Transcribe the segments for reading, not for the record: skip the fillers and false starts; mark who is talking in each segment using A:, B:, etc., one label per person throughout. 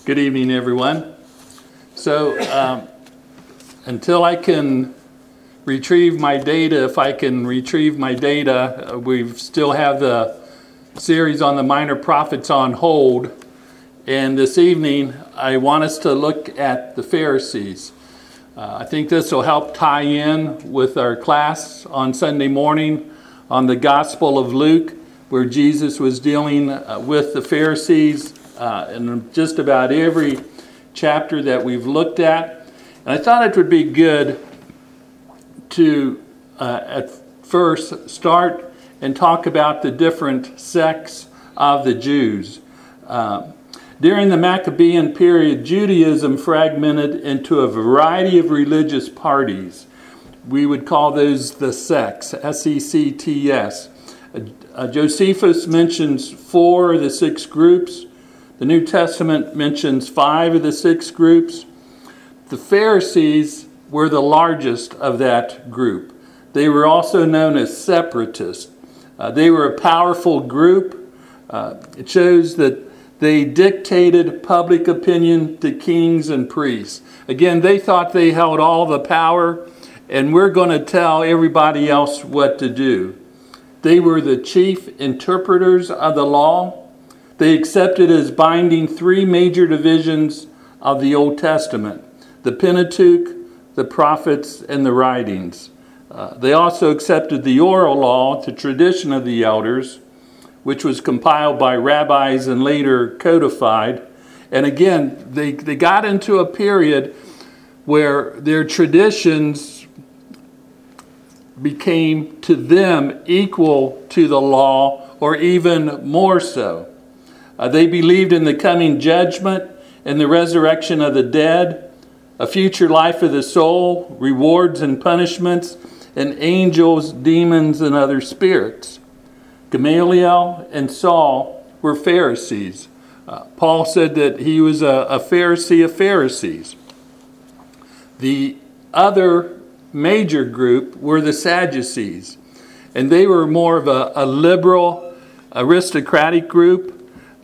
A: Good evening, everyone. So, until I can retrieve my data, if I can retrieve my data, we still have the series on the minor prophets on hold. And this evening, I want us to look at the Pharisees. I think this will help tie in with our class on Sunday morning on the Gospel of Luke, where Jesus was dealing with the Pharisees in just about every chapter that we've looked at. And I thought it would be good to at first start and talk about the different sects of the Jews. During the Maccabean period, Judaism fragmented into a variety of religious parties. We would call those the sects, S-E-C-T-S. Josephus mentions 4 of the 6 groups. The New Testament mentions 5 of the 6 groups. The Pharisees were the largest of that group. They were also known as separatists. They were a powerful group. It shows that they dictated public opinion to kings and priests. Again, they thought they held all the power, and we're going to tell everybody else what to do. They were the chief interpreters of the law. They accepted as binding 3 major divisions of the Old Testament: the Pentateuch, the prophets, and the writings. They also accepted the oral law, the tradition of the elders, which was compiled by rabbis and later codified. And again, they got into a period where their traditions became to them equal to the law, or even more so. They believed in the coming judgment and the resurrection of the dead, a future life of the soul, rewards and punishments, and angels, demons, and other spirits. Gamaliel and Saul were Pharisees. Paul said that he was a Pharisee of Pharisees. The other major group were the Sadducees, and they were more of a liberal, aristocratic group.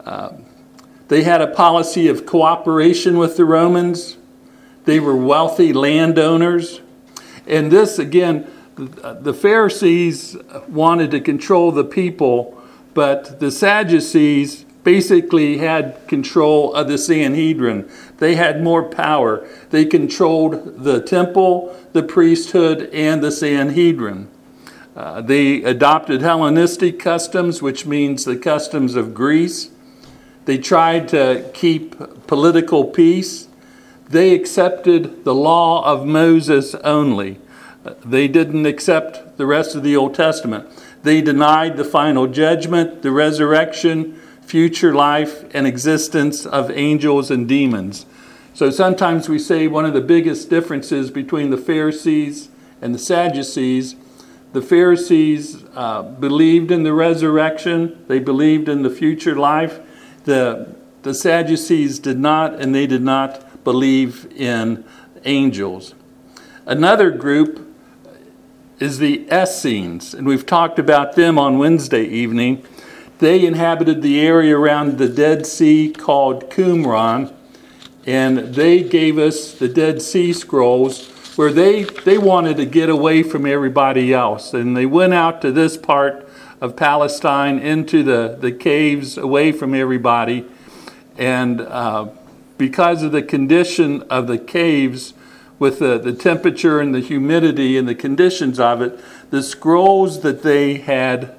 A: They had a policy of cooperation with the Romans. They were wealthy landowners. And this, again, the Pharisees wanted to control the people, but the Sadducees basically had control of the Sanhedrin. They had more power. They controlled the temple, the priesthood, and the Sanhedrin. They adopted Hellenistic customs, which means the customs of Greece. They tried to keep political peace. They accepted the law of Moses only. They didn't accept the rest of the Old Testament. They denied the final judgment, the resurrection, future life, and existence of angels and demons. So sometimes we say one of the biggest differences between the Pharisees and the Sadducees, the Pharisees believed in the resurrection. They believed in the future life. The Sadducees did not, and they did not believe in angels. Another group is the Essenes, and we've talked about them on Wednesday evening. They inhabited the area around the Dead Sea called Qumran, and they gave us the Dead Sea Scrolls, where they wanted to get away from everybody else. And they went out to this part of Palestine into the caves away from everybody. And because of the condition of the caves, with the temperature and the humidity and the conditions of it, the scrolls that they had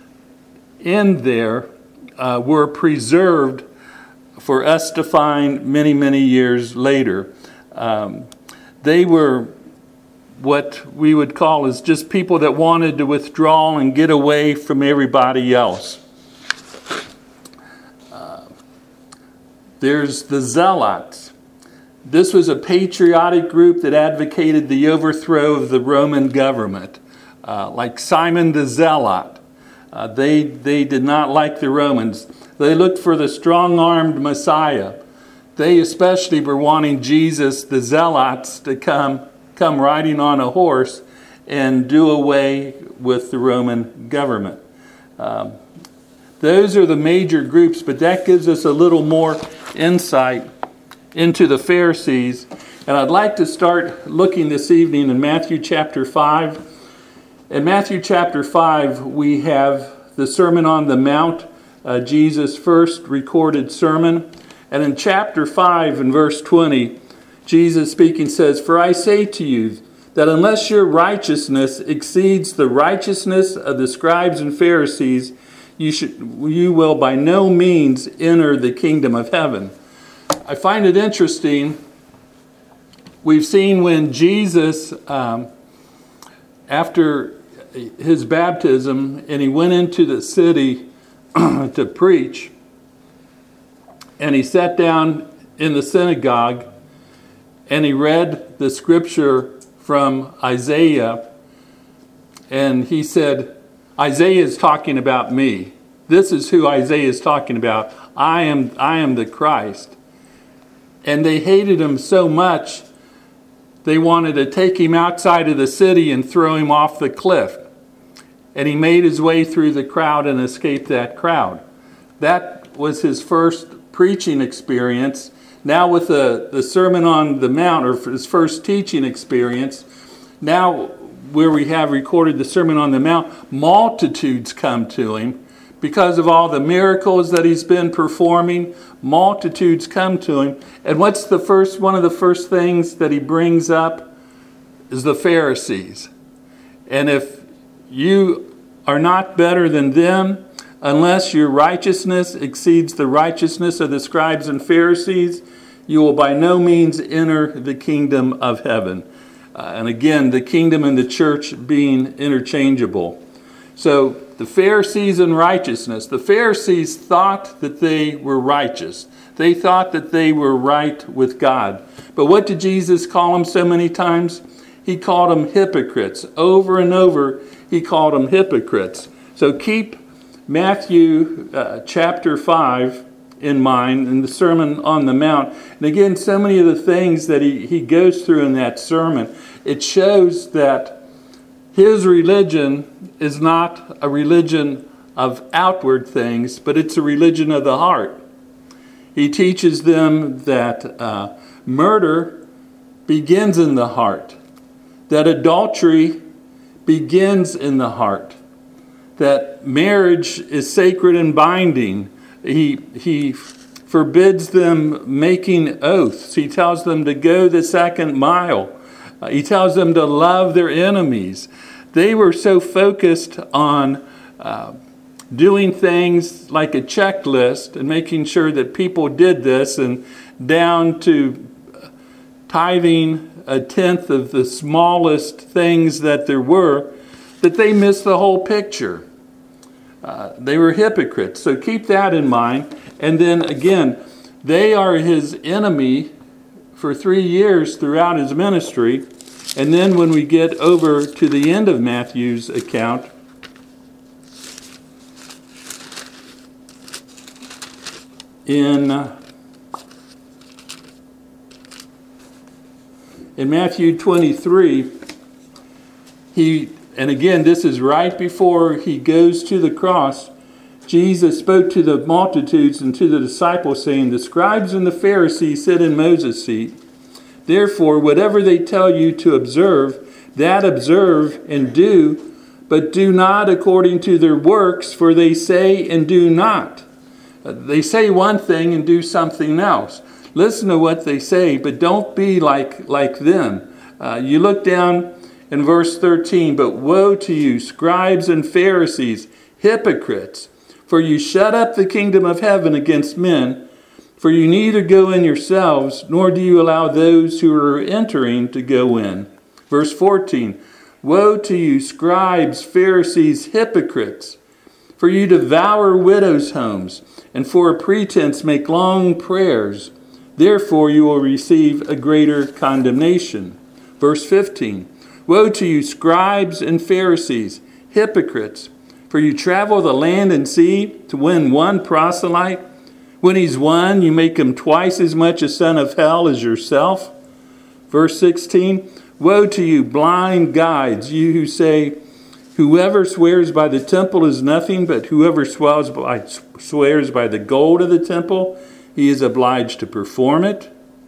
A: in there were preserved for us to find many, many years later. They were what we would call as just people that wanted to withdraw and get away from everybody else. There's the Zealots. This was a patriotic group that advocated the overthrow of the Roman government, like Simon the Zealot. They did not like the Romans. They looked for the strong-armed Messiah. They especially were wanting Jesus, the Zealots, to come riding on a horse and do away with the Roman government. Those are the major groups, but that gives us a little more insight into the Pharisees. And I'd like to start looking this evening in Matthew chapter 5. In Matthew chapter 5, we have the Sermon on the Mount, Jesus' first recorded sermon. And in chapter 5, in verse 20, Jesus speaking says, "For I say to you, that unless your righteousness exceeds the righteousness of the scribes and Pharisees, you will by no means enter the kingdom of heaven." I find it interesting. We've seen when Jesus, after his baptism, and he went into the city to preach, and he sat down in the synagogue, and he read the scripture from Isaiah, and he said, Isaiah is talking about me. This is who Isaiah is talking about. I am the Christ. And they hated him so much, they wanted to take him outside of the city and throw him off the cliff. And he made his way through the crowd and escaped that crowd. That was his first preaching experience. Now with the Sermon on the Mount, or his first teaching experience, now where we have recorded the Sermon on the Mount, multitudes come to him because of all the miracles that he's been performing. Multitudes come to him. And what's one of the first things that he brings up is the Pharisees. And if you are not better than them, unless your righteousness exceeds the righteousness of the scribes and Pharisees, you will by no means enter the kingdom of heaven. And again, the kingdom and the church being interchangeable. So the Pharisees and righteousness. The Pharisees thought that they were righteous. They thought that they were right with God. But what did Jesus call them so many times? He called them hypocrites. Over and over, he called them hypocrites. So keep Matthew chapter 5 in mind, in the Sermon on the Mount. And again, so many of the things that he goes through in that sermon, it shows that his religion is not a religion of outward things, but it's a religion of the heart. He teaches them that murder begins in the heart, that adultery begins in the heart, that marriage is sacred and binding. He forbids them making oaths. He tells them to go the second mile. He tells them to love their enemies. They were so focused on doing things like a checklist and making sure that people did this, and down to tithing a tenth of the smallest things that there were, that they missed the whole picture. They were hypocrites. So keep that in mind. And then again, they are his enemy for 3 years throughout his ministry. And then when we get over to the end of Matthew's account, in Matthew 23, and again, this is right before he goes to the cross, Jesus spoke to the multitudes and to the disciples, saying, "The scribes and the Pharisees sit in Moses' seat. Therefore, whatever they tell you to observe, that observe and do, but do not according to their works, for they say and do not." They say one thing and do something else. Listen to what they say, but don't be like them. You look down in verse 13, "But woe to you, scribes and Pharisees, hypocrites, for you shut up the kingdom of heaven against men, for you neither go in yourselves, nor do you allow those who are entering to go in." Verse 14, "Woe to you, scribes, Pharisees, hypocrites, for you devour widows' homes, and for a pretense make long prayers. Therefore you will receive a greater condemnation." Verse 15, "Woe to you, scribes and Pharisees, hypocrites, for you travel the land and sea to win one proselyte. When he's won, you make him twice as much a son of hell as yourself." Verse 16, "Woe to you, blind guides, you who say, whoever swears by the temple is nothing, but whoever swears by the gold of the temple, he is obliged to perform it."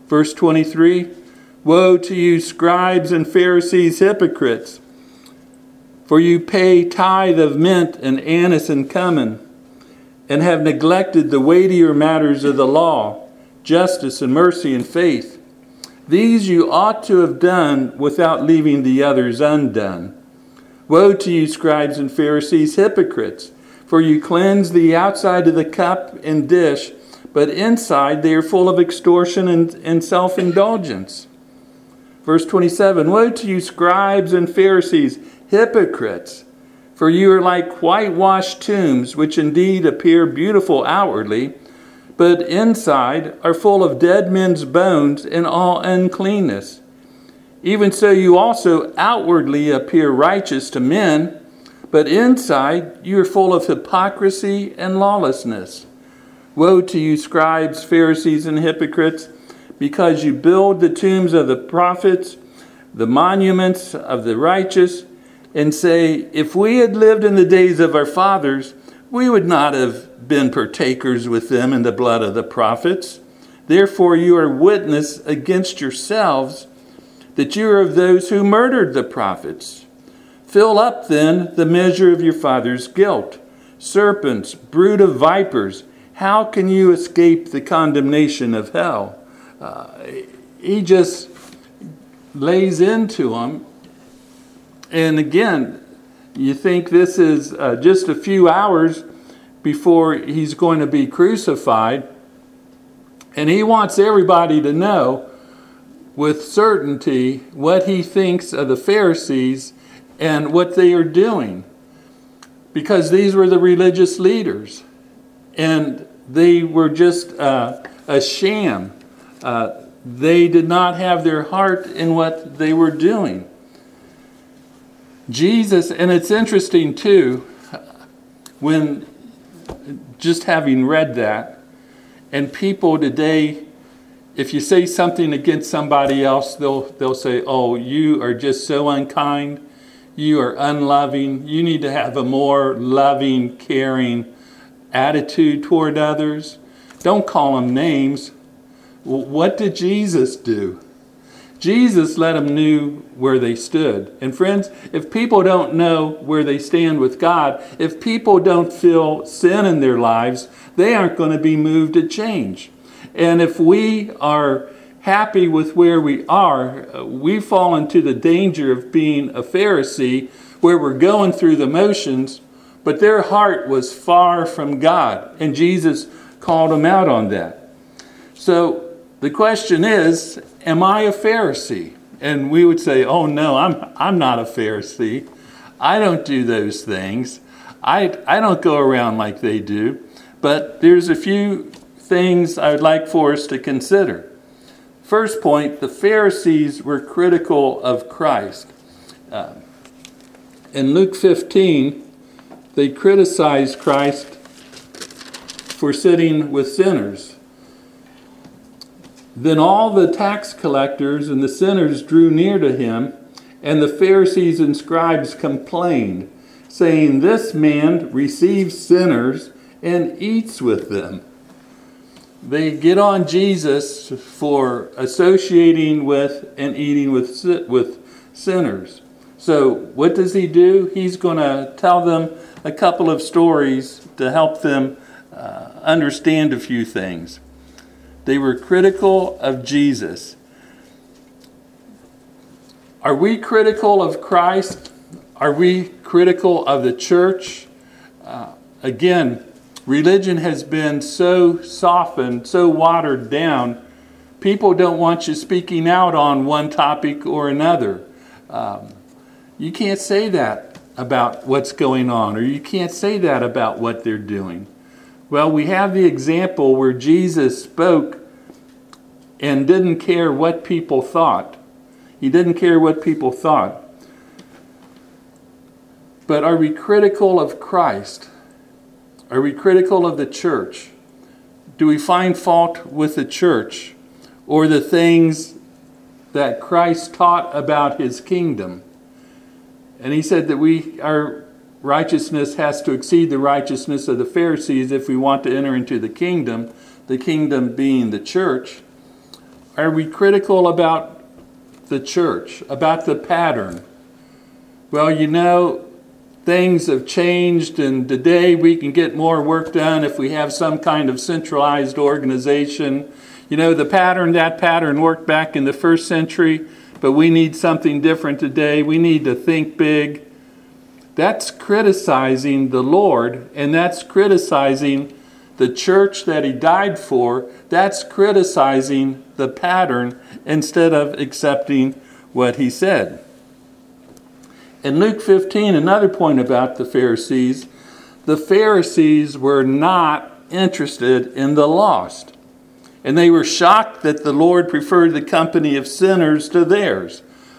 A: Verse 23, woe to you, scribes and Pharisees, hypocrites! For you pay tithe of mint and anise and cumin, and have neglected the weightier matters of the law, justice and mercy and faith. These you ought to have done without leaving the others undone. Woe to you, scribes and Pharisees, hypocrites! For you cleanse the outside of the cup and dish, but inside they are full of extortion and self-indulgence. Verse 27, woe to you, scribes and Pharisees, hypocrites! For you are like whitewashed tombs, which indeed appear beautiful outwardly, but inside are full of dead men's bones and all uncleanness. Even so you also outwardly appear righteous to men, but inside you are full of hypocrisy and lawlessness. Woe to you, scribes, Pharisees, and hypocrites, because you build the tombs of the prophets, the monuments of the righteous, and say, if we had lived in the days of our fathers, we would not have been partakers with them in the blood of the prophets. Therefore you are witness against yourselves that you are of those who murdered the prophets. Fill up then the measure of your father's guilt. Serpents, brood of vipers, how can you escape the condemnation of hell? He just lays into them. And again, you think this is just a few hours before he's going to be crucified. And he wants everybody to know with certainty what he thinks of the Pharisees and what they are doing. Because these were the religious leaders. And they were just a sham. They did not have their heart in what they were doing. Jesus, and it's interesting too, when just having read that, and people today, if you say something against somebody else, they'll say, oh, you are just so unkind, you are unloving, you need to have a more loving, caring attitude toward others. Don't call them names. What did Jesus do? Jesus let them know where they stood. And friends, if people don't know where they stand with God, if people don't feel sin in their lives, they aren't going to be moved to change. And if we are happy with where we are, we fall into the danger of being a Pharisee, where we're going through the motions, but their heart was far from God. And Jesus called them out on that. So the question is, am I a Pharisee? And we would say, oh no, I'm not a Pharisee. I don't do those things. I don't go around like they do. But there's a few things I would like for us to consider. First point, the Pharisees were critical of Christ. In Luke 15, they criticized Christ for sitting with sinners. Then all the tax collectors and the sinners drew near to him, and the Pharisees and scribes complained, saying, this man receives sinners and eats with them. They get on Jesus for associating with and eating with sinners. So what does he do? He's going to tell them a couple of stories to help them understand a few things. They were critical of Jesus. Are we critical of Christ? Are we critical of the church? Again, religion has been so softened, so watered down. People don't want you speaking out on one topic or another. You can't say that about what's going on, or you can't say that about what they're doing. Well, we have the example where Jesus spoke and didn't care what people thought. He didn't care what people thought. But are we critical of Christ? Are we critical of the church? Do we find fault with the church or the things that Christ taught about his kingdom? And he said that our righteousness has to exceed the righteousness of the Pharisees if we want to enter into the kingdom being the church. Are we critical about the church, about the pattern? Well, things have changed, and today we can get more work done if we have some kind of centralized organization. That pattern worked back in the first century, but we need something different today. We need to think big. That's criticizing the Lord, and that's criticizing the church that he died for. That's criticizing the pattern instead of accepting what he said. In Luke 15, another point about the Pharisees were not interested in the lost. And they were shocked that the Lord preferred the company of sinners to theirs.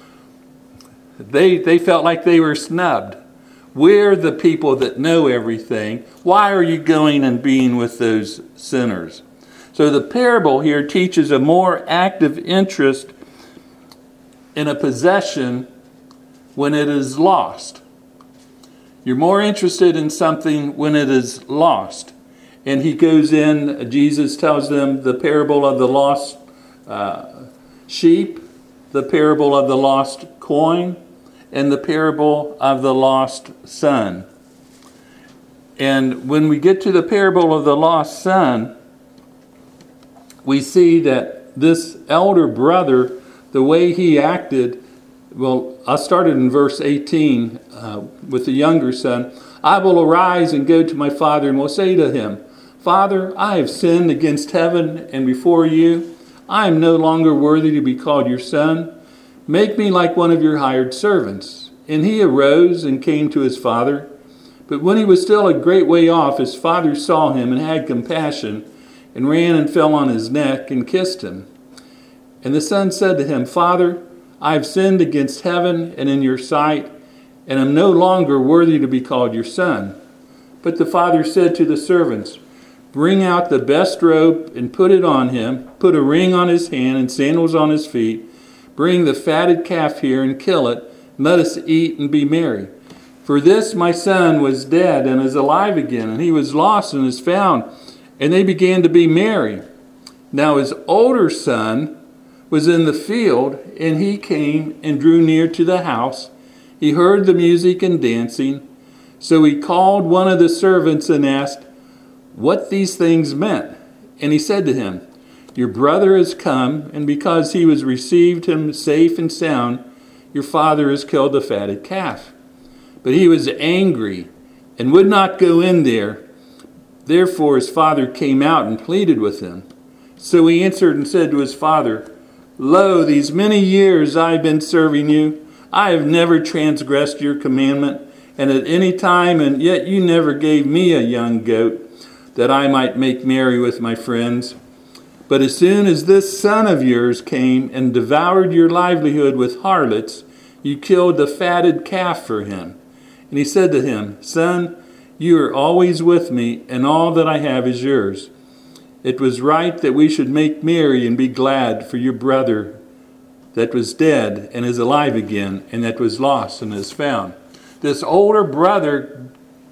A: They felt like they were snubbed. We're the people that know everything. Why are you going and being with those sinners? So the parable here teaches a more active interest in a possession when it is lost. You're more interested in something when it is lost. And Jesus tells them the parable of the lost sheep, the parable of the lost coin, and the parable of the lost son. And when we get to the parable of the lost son, we see that this elder brother, the way he acted, I started in verse 18 with the younger son. I will arise and go to my father and will say to him, Father, I have sinned against heaven and before you. I am no longer worthy to be called your son. Make me like one of your hired servants. And he arose and came to his father. But when he was still a great way off, his father saw him and had compassion, and ran and fell on his neck and kissed him. And the son said to him, Father, I have sinned against heaven and in your sight, and am no longer worthy to be called your son. But the father said to the servants, Bring out the best robe and put it on him, put a ring on his hand and sandals on his feet. Bring the fatted calf here and kill it, and let us eat and be merry. For this my son was dead and is alive again, and he was lost and is found. And they began to be merry. Now his older son was in the field, and he came and drew near to the house. He heard the music and dancing. So he called one of the servants and asked what these things meant. And he said to him, Your brother has come, and because he was received him safe and sound, your father has killed the fatted calf. But he was angry and would not go in there. Therefore his father came out and pleaded with him. So he answered and said to his father, Lo, these many years I have been serving you. I have never transgressed your commandment, and at any time, and yet you never gave me a young goat, that I might make merry with my friends. But as soon as this son of yours came and devoured your livelihood with harlots, you killed the fatted calf for him. And he said to him, Son, you are always with me, and all that I have is yours. It was right that we should make merry and be glad for your brother that was dead and is alive again, and that was lost and is found. This older brother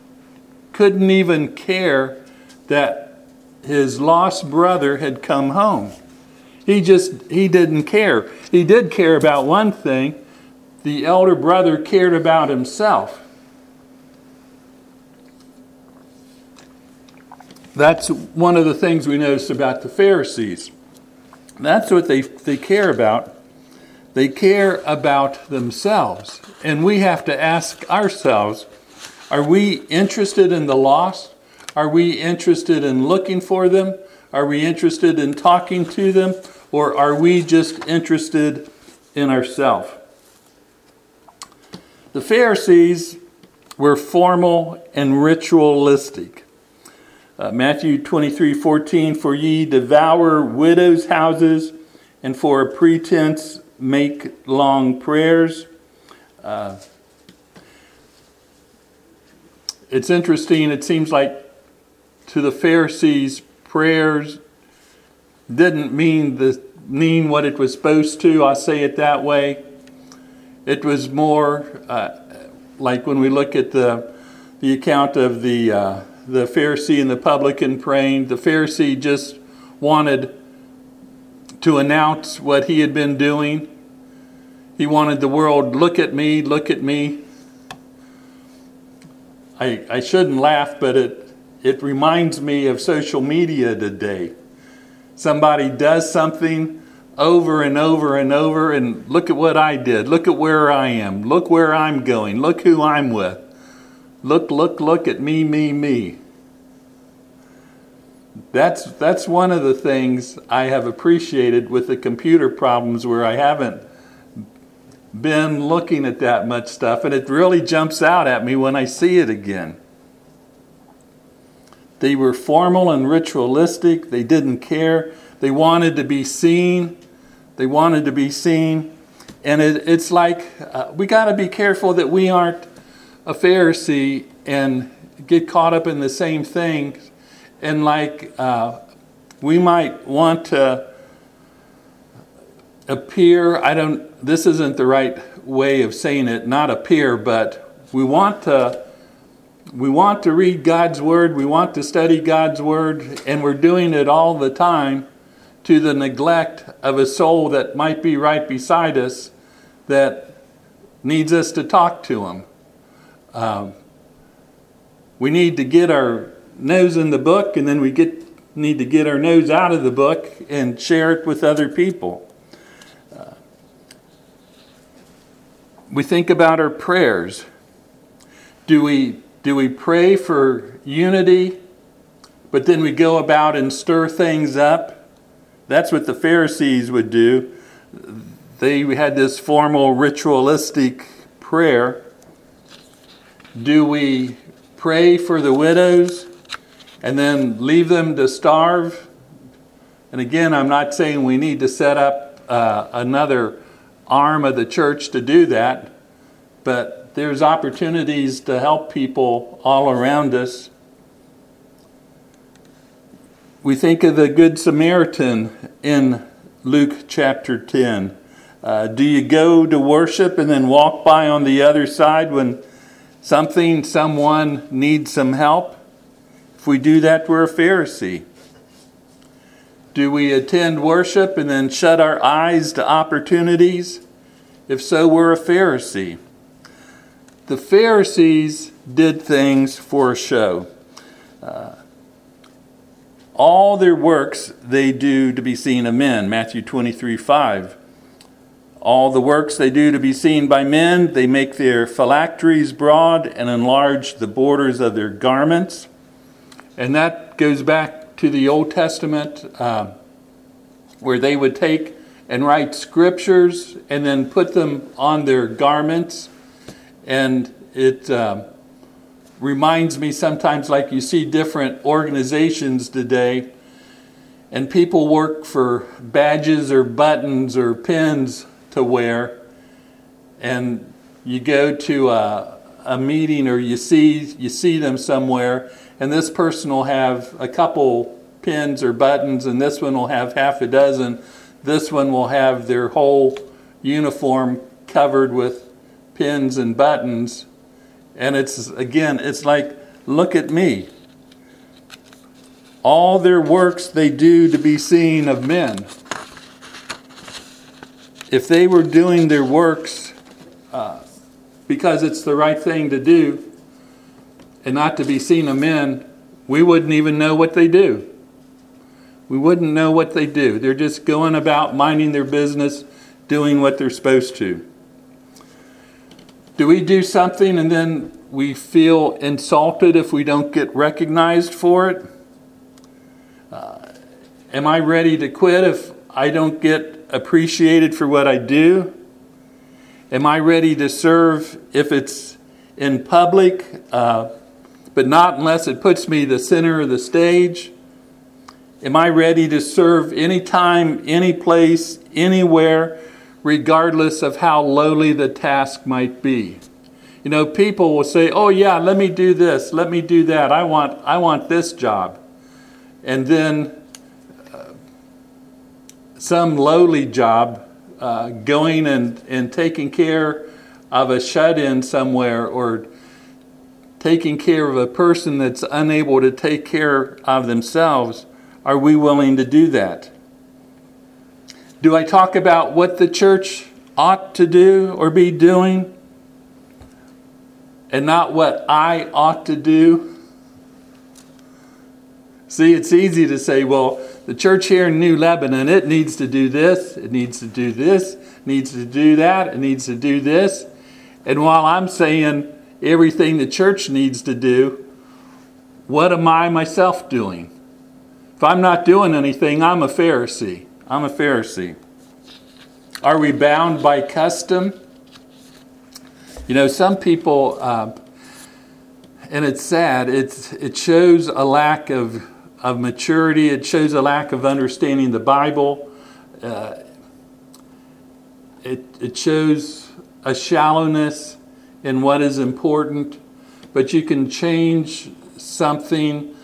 A: couldn't even care that his lost brother had come home. He didn't care. He did care about one thing. The elder brother cared about himself. That's one of the things we notice about the Pharisees. That's what they care about. They care about themselves. And we have to ask ourselves, are we interested in the lost? Are we interested in looking for them? Are we interested in talking to them? Or are we just interested in ourselves? The Pharisees were formal and ritualistic. Matthew 23:14, For ye devour widows' houses, and for a pretense make long prayers. It's interesting, it seems like to the Pharisees, prayers didn't mean what it was supposed to. I'll say it that way. It was more like when we look at the account of the Pharisee and the publican praying. The Pharisee just wanted to announce what he had been doing. He wanted the world, look at me, look at me. I shouldn't laugh, but it reminds me of social media today. Somebody does something over and over and over, and look at what I did. Look at where I am. Look where I'm going. Look who I'm with. Look at me, me, me. That's one of the things I have appreciated with the computer problems, where I haven't been looking at that much stuff, and it really jumps out at me when I see it again. They were formal and ritualistic. They didn't care. They wanted to be seen. They wanted to be seen. And it's like we got to be careful that we aren't a Pharisee and get caught up in the same thing. And we might want to appear, this isn't the right way of saying it, not appear, but we want to read God's Word, we want to study God's Word, and we're doing it all the time to the neglect of a soul that might be right beside us that needs us to talk to him. We need to get our nose in the book, and then we need to get our nose out of the book and share it with other people. We think about our prayers. Do we pray for unity, but then we go about and stir things up? That's what the Pharisees would do. They had this formal ritualistic prayer. Do we pray for the widows and then leave them to starve? And again, I'm not saying we need to set up another arm of the church to do that, but there's opportunities to help people all around us. We think of the Good Samaritan in Luke chapter 10. Do you go to worship and then walk by on the other side when someone needs some help? If we do that, we're a Pharisee. Do we attend worship and then shut our eyes to opportunities? If so, we're a Pharisee. The Pharisees did things for a show. All their works they do to be seen of men, Matthew 23:5. All the works they do to be seen by men, they make their phylacteries broad and enlarge the borders of their garments. And that goes back to the Old Testament, where they would take and write scriptures and then put them on their garments. And it reminds me sometimes, like you see different organizations today, and people work for badges or buttons or pins to wear, and you go to a meeting or you see them somewhere, and this person will have a couple pins or buttons, and this one will have half a dozen. This one will have their whole uniform covered with pins and buttons. And it's like, look at me. All their works they do to be seen of men. If they were doing their works because it's the right thing to do and not to be seen of men, we wouldn't even know what they do. We wouldn't know what they do. They're just going about minding their business, doing what they're supposed to. Do we do something and then we feel insulted if we don't get recognized for it? Am I ready to quit if I don't get appreciated for what I do? Am I ready to serve if it's in public, but not unless it puts me the center of the stage? Am I ready to serve anytime, any place, anywhere, regardless of how lowly the task might be? You know, people will say, "Oh yeah, let me do this, let me do that. I want this job," and then some lowly job, going and taking care of a shut-in somewhere, or taking care of a person that's unable to take care of themselves. Are we willing to do that? Do I talk about what the church ought to do or be doing, and not what I ought to do? See, it's easy to say, well, the church here in New Lebanon, it needs to do this, it needs to do this, it needs to do that, it needs to do this. And while I'm saying everything the church needs to do, what am I myself doing? If I'm not doing anything, I'm a Pharisee. I'm a Pharisee. Are we bound by custom? You know, some people, and it's sad, it shows a lack of maturity. It shows a lack of understanding the Bible. It shows a shallowness in what is important. But you can change something.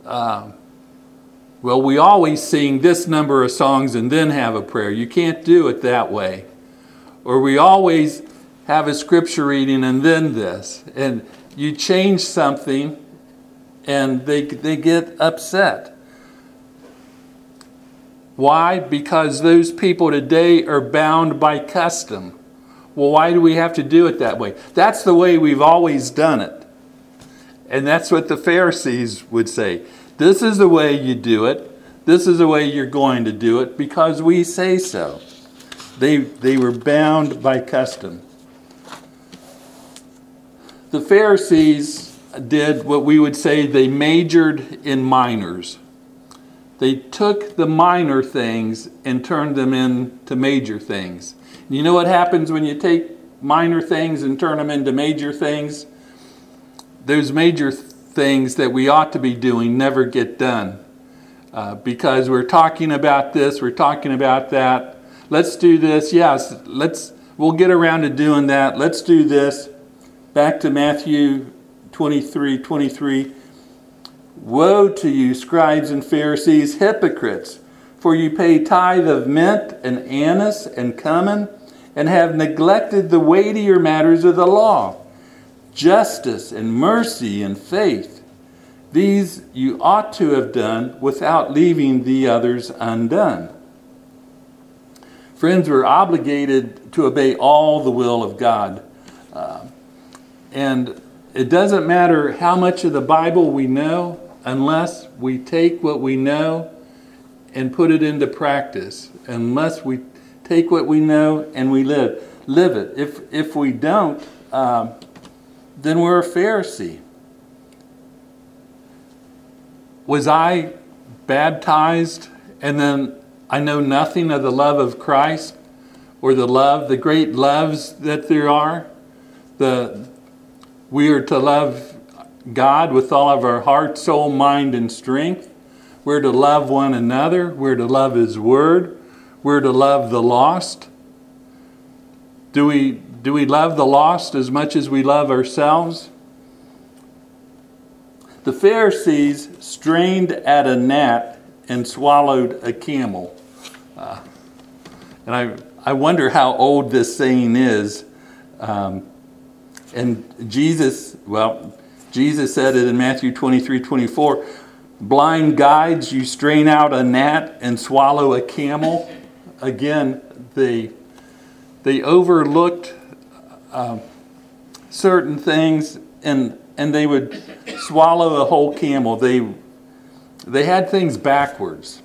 A: Well, we always sing this number of songs and then have a prayer. You can't do it that way. Or we always have a scripture reading and then this. And you change something and they get upset. Why? Because those people today are bound by custom. Well, why do we have to do it that way? That's the way we've always done it. And that's what the Pharisees would say. This is the way you do it. This is the way you're going to do it because we say so. They were bound by custom. The Pharisees did what we would say they majored in minors. They took the minor things and turned them into major things. You know what happens when you take minor things and turn them into major things? Those major things that we ought to be doing never get done. Because we're talking about this, we're talking about that. Let's do this. Yes, we'll get around to doing that. Let's do this. Back to Matthew 23:23. Woe to you, scribes and Pharisees, hypocrites, for you pay tithe of mint and anise and cumin, and have neglected the weightier matters of the law, justice and mercy and faith. These you ought to have done without leaving the others undone. Friends, we're obligated to obey all the will of God. And it doesn't matter how much of the Bible we know unless we take what we know and put it into practice. Unless we take what we know and we live it. If we don't, then we're a Pharisee. Was I baptized and then I know nothing of the love of Christ or the great loves that there are? We are to love God with all of our heart, soul, mind, and strength. We're to love one another. We're to love His Word. We're to love the lost. Do we love the lost as much as we love ourselves? The Pharisees strained at a gnat and swallowed a camel. And I wonder how old this saying is. And Jesus said it in Matthew 23:24. Blind guides, you strain out a gnat and swallow a camel. Again, they overlooked certain things and they would swallow a whole camel. They had things backwards.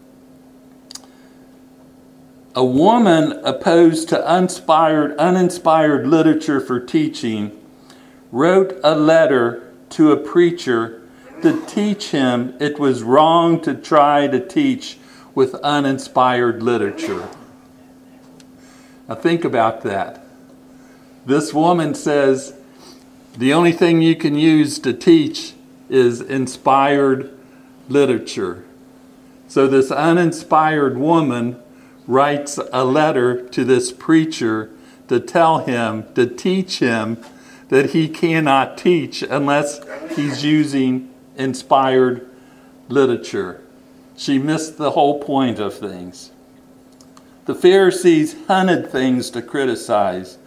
A: A woman opposed to uninspired literature for teaching wrote a letter to a preacher to teach him it was wrong to try to teach with uninspired literature. Now think about that. This woman says the only thing you can use to teach is inspired literature. So this uninspired woman writes a letter to this preacher to teach him that he cannot teach unless he's using inspired literature. She missed the whole point of things. The Pharisees hunted things to criticize.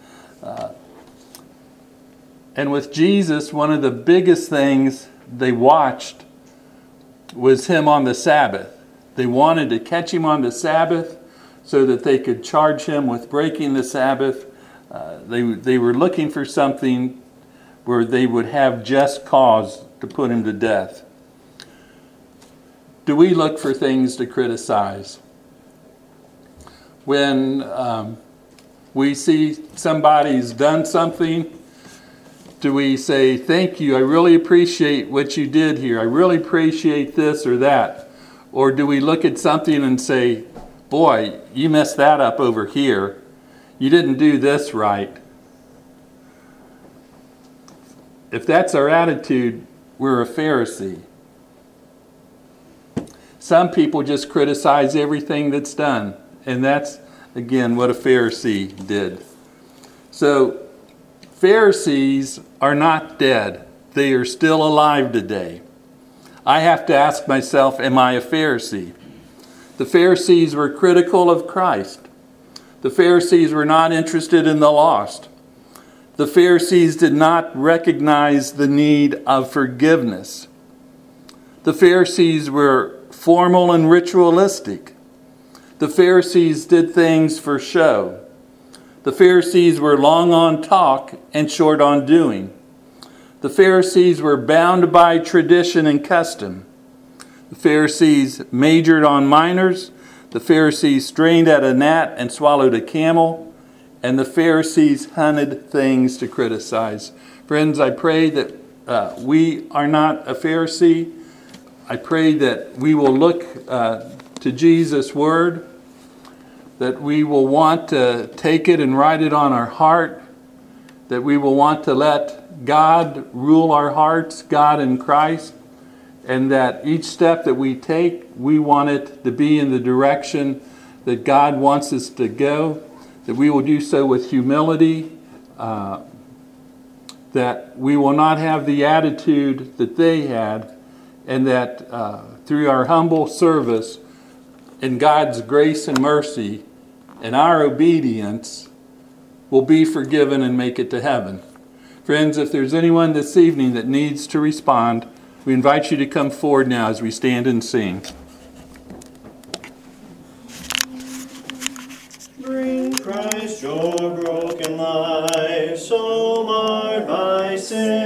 A: And with Jesus, one of the biggest things they watched was Him on the Sabbath. They wanted to catch Him on the Sabbath so that they could charge him with breaking the Sabbath. They were looking for something where they would have just cause to put him to death. Do we look for things to criticize? When we see somebody's done something, do we say, thank you, I really appreciate what you did here. I really appreciate this or that. Or do we look at something and say, boy, you messed that up over here. You didn't do this right. If that's our attitude, we're a Pharisee. Some people just criticize everything that's done. And that's, again, what a Pharisee did. So, Pharisees are not dead. They are still alive today. I have to ask myself, am I a Pharisee? The Pharisees were critical of Christ. The Pharisees were not interested in the lost. The Pharisees did not recognize the need of forgiveness. The Pharisees were formal and ritualistic. The Pharisees did things for show. The Pharisees were long on talk and short on doing. The Pharisees were bound by tradition and custom. The Pharisees majored on minors. The Pharisees strained at a gnat and swallowed a camel. And the Pharisees hunted things to criticize. Friends, I pray that we are not a Pharisee. I pray that we will look to Jesus' word, that we will want to take it and write it on our heart, that we will want to let God rule our hearts, God in Christ, and that each step that we take, we want it to be in the direction that God wants us to go, that we will do so with humility, that we will not have the attitude that they had, and that through our humble service in God's grace and mercy and our obedience will be forgiven and make it to heaven. Friends, if there's anyone this evening that needs to respond, we invite you to come forward now as we stand and sing.
B: Bring Christ your broken life, so marred by sin.